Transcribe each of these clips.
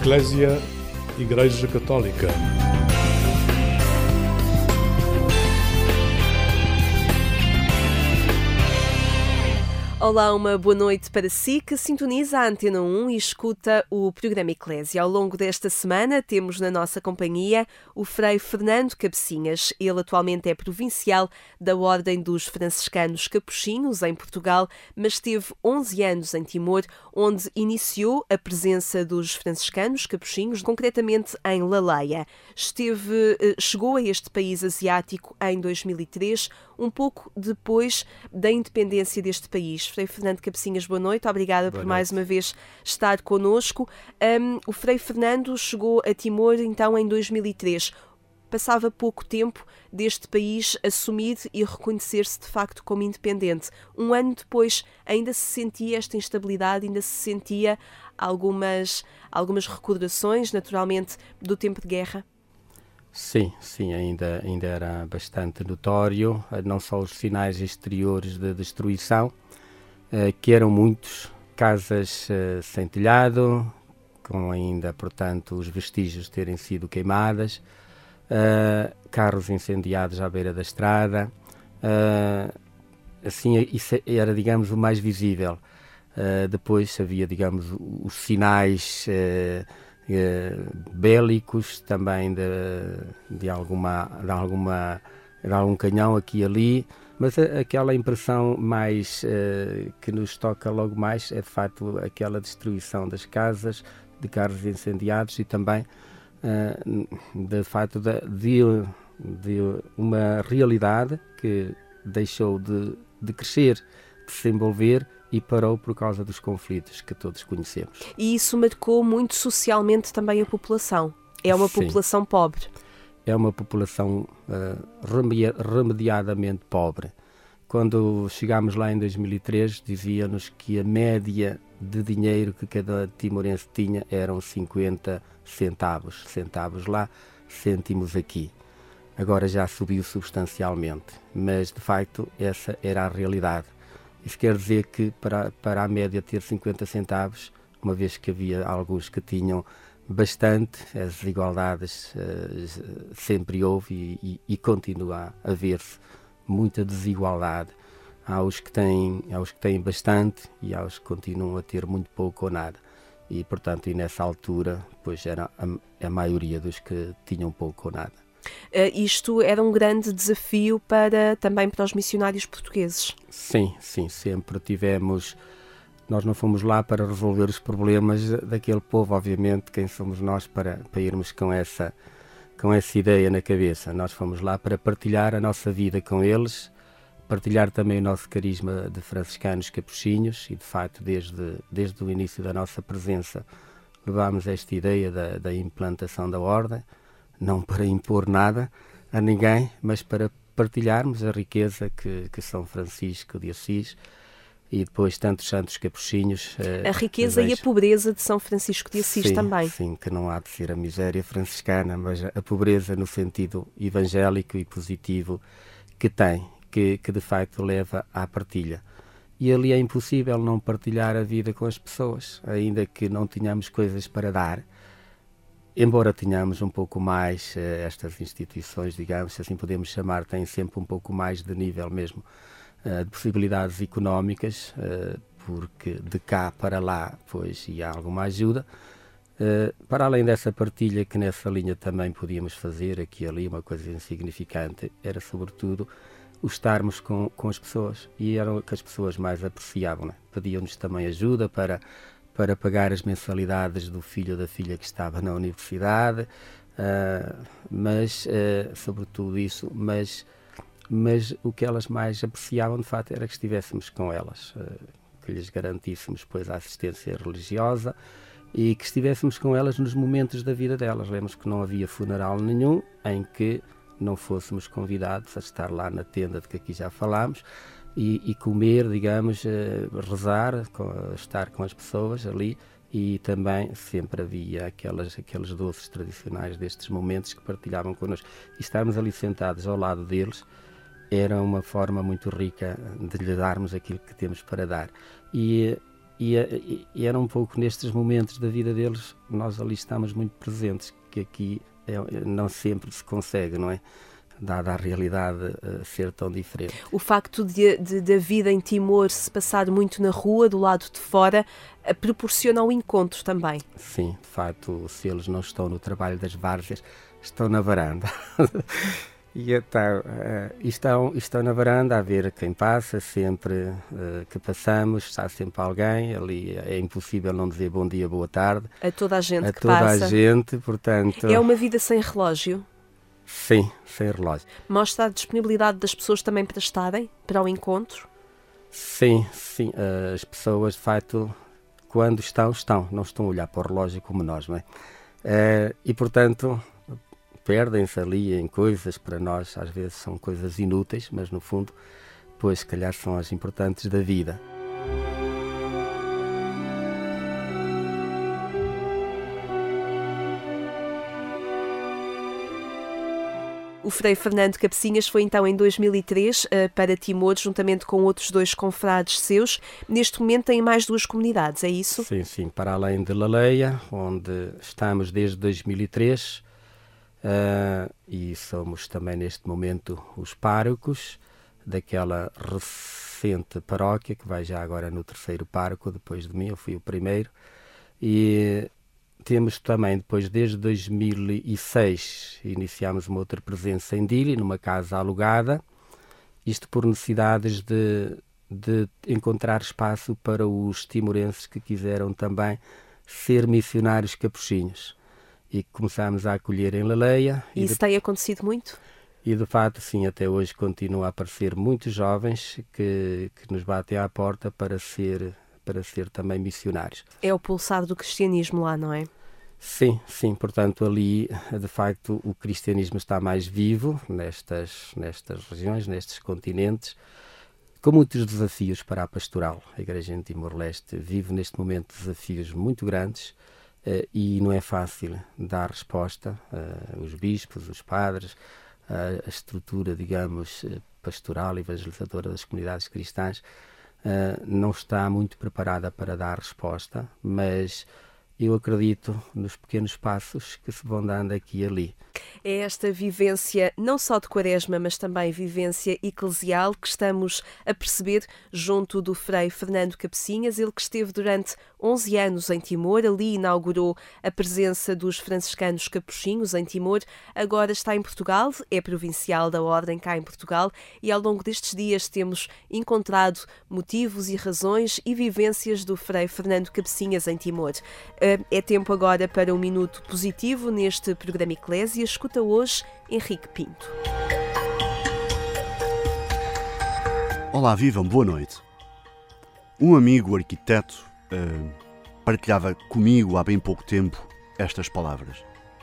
Eclésia, Igreja Católica. Olá, uma boa noite para si que sintoniza a Antena 1 e escuta o programa Eclésia. Ao longo desta semana temos na nossa companhia o Frei Fernando Cabecinhas. Ele atualmente é provincial da Ordem dos Franciscanos Capuchinhos em Portugal, mas esteve 11 anos em Timor, onde iniciou a presença dos franciscanos capuchinhos, concretamente em Laleia. Chegou a este país asiático em 2003, um pouco depois da independência deste país. Frei Fernando Cabecinhas, boa noite. Obrigada por mais uma vez estar connosco. O Frei Fernando chegou a Timor então em 2003. Passava pouco tempo deste país assumir e reconhecer-se de facto como independente. Um ano depois ainda se sentia esta instabilidade, ainda se sentia algumas recordações, naturalmente, do tempo de guerra? Sim, ainda era bastante notório, não só os sinais exteriores de destruição, que eram muitos, casas sem telhado, com ainda, portanto, os vestígios de terem sido queimadas, carros incendiados à beira da estrada, assim, isso era, digamos, o mais visível. Depois havia, digamos, os sinais bélicos também de algum canhão aqui e ali, mas aquela impressão mais que nos toca logo mais é de facto aquela destruição das casas, de carros incendiados e também de facto de uma realidade que deixou de crescer, de se envolver e parou por causa dos conflitos que todos conhecemos. E isso marcou muito socialmente também a população. É uma Sim. população pobre. É uma população remediadamente pobre. Quando chegámos lá em 2003, dizia-nos que a média de dinheiro que cada timorense tinha eram 50 centavos. Centavos lá, cêntimos aqui. Agora já subiu substancialmente, mas de facto essa era a realidade. Isso quer dizer que para a média ter 50 centavos, uma vez que havia alguns que tinham bastante, as desigualdades sempre houve e continua a haver-se muita desigualdade. Há os que têm bastante e há os que continuam a ter muito pouco ou nada. E, portanto, nessa altura, pois era a maioria dos que tinham pouco ou nada. Isto era um grande desafio também para os missionários portugueses. Sim, sempre tivemos. Nós não fomos lá para resolver os problemas daquele povo, obviamente, quem somos nós para irmos com essa ideia na cabeça. Nós fomos lá para partilhar a nossa vida com eles, partilhar também o nosso carisma de franciscanos capuchinhos e, de facto, desde o início da nossa presença, levámos esta ideia da implantação da ordem, não para impor nada a ninguém, mas para partilharmos a riqueza que São Francisco de Assis e depois tantos santos capuchinhos. A riqueza e a pobreza de São Francisco de Assis também. Sim, que não há de ser a miséria franciscana, mas a pobreza no sentido evangélico e positivo que tem, que de facto leva à partilha. E ali é impossível não partilhar a vida com as pessoas, ainda que não tenhamos coisas para dar. Embora tenhamos um pouco mais, estas instituições, digamos, se assim podemos chamar, têm sempre um pouco mais de nível mesmo de possibilidades económicas, porque de cá para lá, pois, e há alguma ajuda. Para além dessa partilha que nessa linha também podíamos fazer, aqui e ali, uma coisa insignificante, era sobretudo o estarmos com as pessoas, e era o que as pessoas mais apreciavam, né? Pediam-nos também ajuda para pagar as mensalidades do filho ou da filha que estava na universidade, sobretudo isso, mas o que elas mais apreciavam de facto era que estivéssemos com elas, que lhes garantíssemos pois a assistência religiosa e que estivéssemos com elas nos momentos da vida delas. Lembro que não havia funeral nenhum em que não fôssemos convidados a estar lá na tenda de que aqui já falámos, e comer, digamos, rezar, estar com as pessoas ali, e também sempre havia aqueles doces tradicionais destes momentos que partilhavam connosco. E estarmos ali sentados ao lado deles era uma forma muito rica de lhe darmos aquilo que temos para dar. E E era um pouco nestes momentos da vida deles, nós ali estamos muito presentes, que aqui não sempre se consegue, não é? Dada a realidade ser tão diferente. O facto da vida em Timor se passar muito na rua, do lado de fora, proporciona o encontro também. Sim, de facto, se eles não estão no trabalho das várzeas, estão na varanda. E então, estão na varanda a ver quem passa, sempre que passamos, está sempre alguém, ali é impossível não dizer bom dia, boa tarde. A toda a gente que passa. A passa. toda a gente, portanto... É uma vida sem relógio? Sim, sem relógio. Mostra a disponibilidade das pessoas também para estarem, para o encontro? Sim, as pessoas, de facto, quando estão, não estão a olhar para o relógio como nós, não é? E, portanto... perdem-se ali em coisas, para nós às vezes são coisas inúteis, mas no fundo, pois se calhar são as importantes da vida. O Frei Fernando Cabecinhas foi então em 2003 para Timor, juntamente com outros 2 confrades seus. Neste momento tem mais 2 comunidades, é isso? Sim, para além de Laleia, onde estamos desde 2003, e somos também neste momento os párocos daquela recente paróquia, que vai já agora no 3º pároco, depois de mim, eu fui o primeiro, e temos também, depois desde 2006, iniciámos uma outra presença em Dili, numa casa alugada, isto por necessidades de encontrar espaço para os timorenses que quiseram também ser missionários capuchinhos. E começámos a acolher em Laleia. E isso tem acontecido muito? E de facto, sim, até hoje continua a aparecer muitos jovens que nos batem à porta para ser também missionários. É o pulsar do cristianismo lá, não é? Sim, portanto ali de facto o cristianismo está mais vivo nestas regiões, nestes continentes, com muitos desafios para a pastoral. A Igreja em Timor-Leste vive neste momento desafios muito grandes, e não é fácil dar resposta. Os bispos, os padres, a estrutura, digamos, pastoral e evangelizadora das comunidades cristãs não está muito preparada para dar resposta, mas eu acredito nos pequenos passos que se vão dando aqui e ali. É esta vivência, não só de Quaresma, mas também vivência eclesial, que estamos a perceber junto do Frei Fernando Cabecinhas, ele que esteve durante 11 anos em Timor, ali inaugurou a presença dos franciscanos capuchinhos em Timor, agora está em Portugal, é provincial da Ordem cá em Portugal, e ao longo destes dias temos encontrado motivos e razões e vivências do Frei Fernando Cabecinhas em Timor. É tempo agora para um minuto positivo neste programa Eclésia. Escuta hoje Henrique Pinto. Olá, vivam, boa noite. Um amigo arquiteto partilhava comigo há bem pouco tempo estas palavras.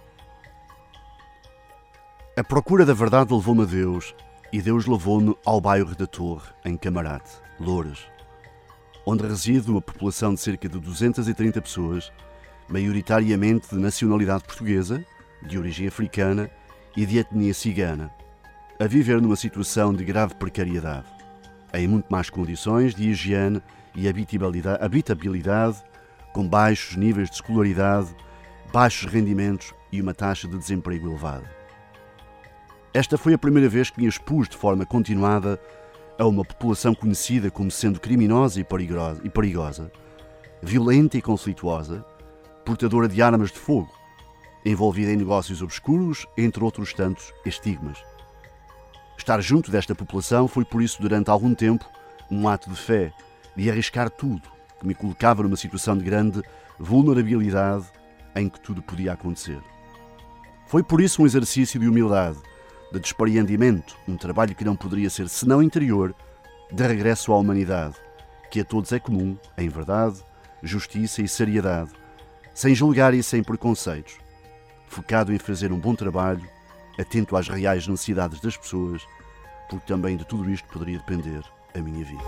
A procura da verdade levou-me a Deus e Deus levou-me ao bairro da Torre, em Camarate, Loures, onde reside uma população de cerca de 230 pessoas, maioritariamente de nacionalidade portuguesa, de origem africana e de etnia cigana, a viver numa situação de grave precariedade, em muito más condições de higiene e habitabilidade, com baixos níveis de escolaridade, baixos rendimentos e uma taxa de desemprego elevada. Esta foi a primeira vez que me expus de forma continuada a uma população conhecida como sendo criminosa e perigosa, violenta e conflituosa, portadora de armas de fogo, envolvida em negócios obscuros, entre outros tantos estigmas. Estar junto desta população foi, por isso, durante algum tempo, um ato de fé, de arriscar tudo, que me colocava numa situação de grande vulnerabilidade em que tudo podia acontecer. Foi, por isso, um exercício de humildade, de despreendimento, um trabalho que não poderia ser senão interior, de regresso à humanidade, que a todos é comum, em verdade, justiça e seriedade, sem julgar e sem preconceitos, focado em fazer um bom trabalho, atento às reais necessidades das pessoas, porque também de tudo isto poderia depender a minha vida.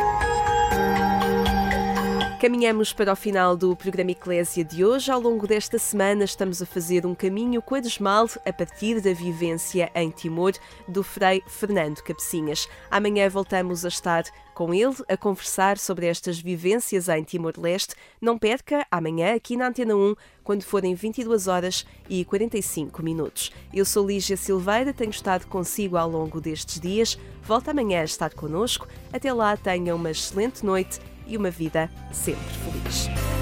Caminhamos para o final do programa Eclésia de hoje. Ao longo desta semana estamos a fazer um caminho quadresmal a partir da vivência em Timor do Frei Fernando Cabecinhas. Amanhã voltamos a estar com ele a conversar sobre estas vivências em Timor-Leste. Não perca amanhã aqui na Antena 1, quando forem 22h45. Eu sou Lígia Silveira, tenho estado consigo ao longo destes dias. Volto amanhã a estar connosco. Até lá, tenha uma excelente noite e uma vida sempre feliz.